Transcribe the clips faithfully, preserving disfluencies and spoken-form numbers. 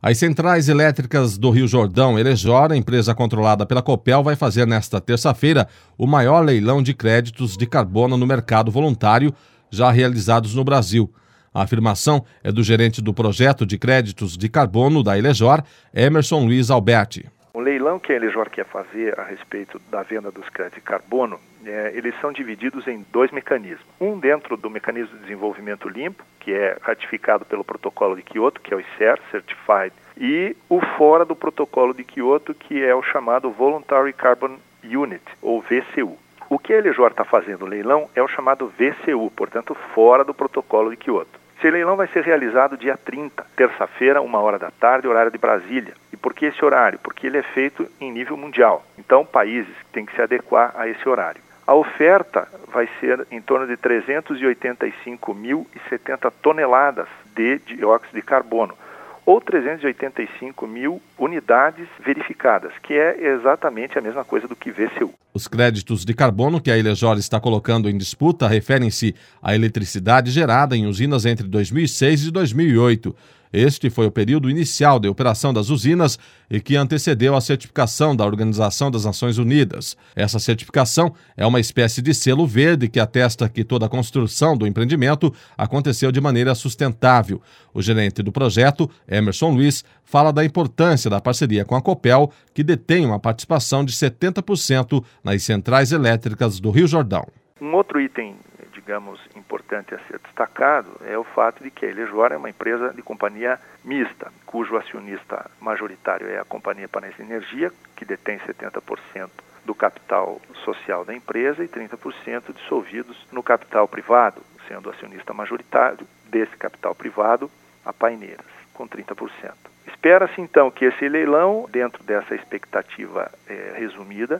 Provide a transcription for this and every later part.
As Centrais Elétricas do Rio Jordão, Elejor, empresa controlada pela Copel, vai fazer nesta terça-feira o maior leilão de créditos de carbono no mercado voluntário já realizados no Brasil. A afirmação é do gerente do projeto de créditos de carbono da Elejor, Emerson Luiz Alberti. O leilão que a Elejor quer fazer a respeito da venda dos créditos de carbono, é, eles são divididos em dois mecanismos. Um dentro do mecanismo de desenvolvimento limpo, que é ratificado pelo protocolo de Kyoto, que é o I C E R, Certified, e o fora do protocolo de Kyoto, que é o chamado Voluntary Carbon Unit, ou V C U. O que a Elejor está fazendo no leilão é o chamado V C U, portanto, fora do protocolo de Kyoto. Esse leilão vai ser realizado dia trinta, terça-feira, uma hora da tarde, horário de Brasília. E por que esse horário? Porque ele é feito em nível mundial. Então, países têm que se adequar a esse horário. A oferta vai ser em torno de trezentos e oitenta e cinco mil e setenta toneladas de dióxido de carbono, ou trezentos e oitenta e cinco mil unidades verificadas, que é exatamente a mesma coisa do que V C U. Os créditos de carbono que a Elejor está colocando em disputa referem-se à eletricidade gerada em usinas entre dois mil e seis e dois mil e oito. Este foi o período inicial de operação das usinas e que antecedeu a certificação da Organização das Nações Unidas. Essa certificação é uma espécie de selo verde que atesta que toda a construção do empreendimento aconteceu de maneira sustentável. O gerente do projeto, Emerson Luiz, fala da importância da parceria com a Copel, que detém uma participação de setenta por cento nas centrais elétricas do Rio Jordão. Um outro item, digamos, importante a ser destacado é o fato de que a Elejor é uma empresa de companhia mista, cujo acionista majoritário é a Companhia Paranaense de Energia, que detém setenta por cento do capital social da empresa e trinta por cento dissolvidos no capital privado, sendo acionista majoritário desse capital privado a Paineiras, com trinta por cento. Espera-se então que esse leilão, dentro dessa expectativa é, resumida,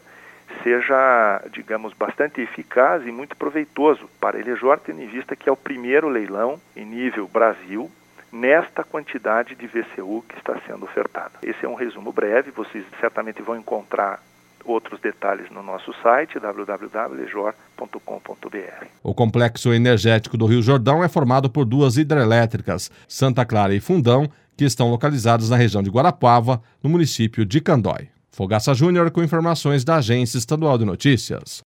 seja, digamos, bastante eficaz e muito proveitoso para a Elejor, tendo em vista que é o primeiro leilão em nível Brasil nesta quantidade de V C U que está sendo ofertada. Esse é um resumo breve, vocês certamente vão encontrar outros detalhes no nosso site, w w w ponto elejor ponto com ponto b r. O complexo energético do Rio Jordão é formado por duas hidrelétricas, Santa Clara e Fundão, que estão localizadas na região de Guarapuava, no município de Candói. Fogaça Júnior com informações da Agência Estadual de Notícias.